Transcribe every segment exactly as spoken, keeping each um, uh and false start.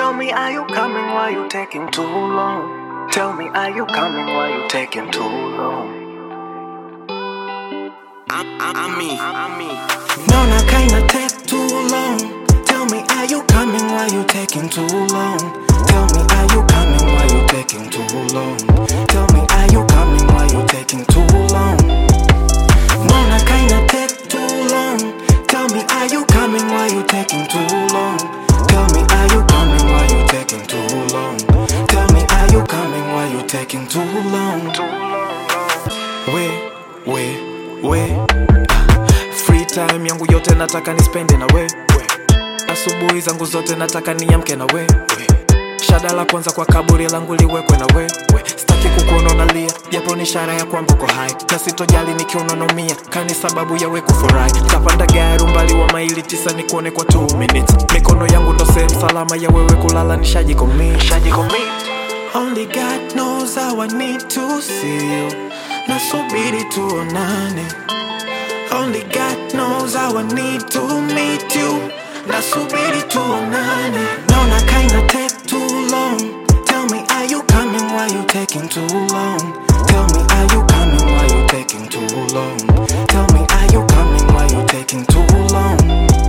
Tell me, are you coming? Why you taking too long? Tell me, are you coming? Why you taking too long? I'm me, I'm me. No, not kinda take too long. Tell me, are you coming? Why you taking too long? Tell me, are you coming? Why you taking too long? Tell me, are you coming? Why you taking too long? No, not kinda take too long. Tell me, are you coming? Why you taking too long? Tell me, are you coming? Why you taking too long? Tell me, are you coming? Why you taking too long? We, we, we. Free time yangu yote nataka nispende na we. Asubuhi zangu zote nataka niamke na we. Shada la kwanza kwa kaburi langu liwekwe na we. Sitaki kukuona unalia, japo ni ishara ya kwamba uko hai. Na sitojali nikiona unaumia, kani sababu ya we kufurahi. Tapanda gari umbali wa maili tisa nikuone kwa two minutes. Mikono yangu ndo sehemu salama ya wewe kulala, nishajicommit. Only God knows how I need to see you. Nasubiri tuonane. Only God knows how I need to meet you. Nasubiri tuonane. No, na kinda take too long. Tell me, are you coming? Why you taking too long? Tell me, are you coming? Why you taking too long? Tell me, are you coming? Why you taking too long?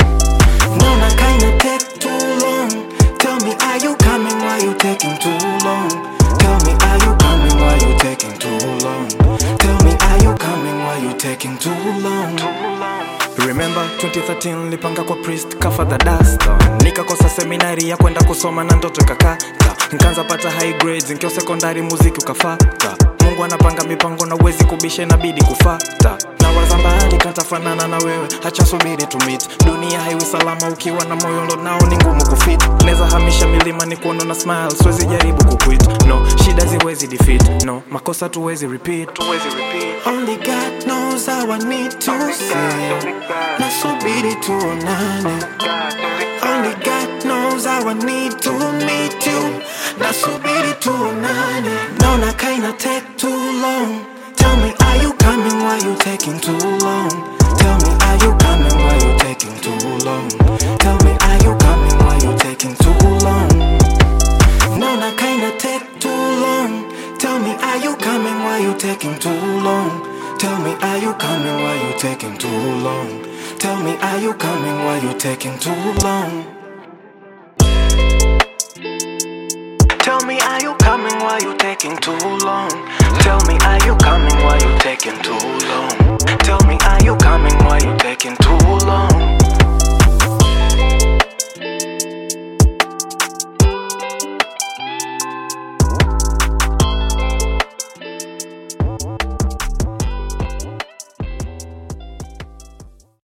No, na kinda take too long. Tell me, are you coming? Why you taking too long? Tell me, are you coming? Why you taking too long? Tell me, are you coming? Why you taking too long? Remember twenty thirteen nilipanga kwa priest kafa the dust. Nikakosa seminari ya kwenda kusoma na ndoto ikakata. Nikaanza pata high grades nkio sekondari muziki ukafata. Mungu anapanga mipango na uwezi kubisha inabidi kufata. Na waza mbali katafanana na wewe, acha subiri to meet. Dunia haiwi salama ukiwa na moyo ndo nao ni ngumu kufit. Neza hamisha milima ni kuona na smile, siwezi jaribu kuquit. No, shida ziwezi defeat. No, makosa tuwezi repeat. Only God knows how I need to see you. Nasubiri tuonane. Only God knows how I need to meet you. Nasubiri tuonane. No, na kinda take too long. Tell me, are you coming? Why you taking too long? Tell me, are you coming? Why you taking too long? Tell me, are you coming? Why you taking too long? No, na kinda take too long. Tell me, are you coming? Why you taking too long? Tell me, are you coming? Why you taking too long? Tell me, are you coming? Why you taking too long? Tell me, are you coming? Why you taking too long? Tell me, are you coming? Why you taking too long? Tell me, are you coming? Why you taking too long?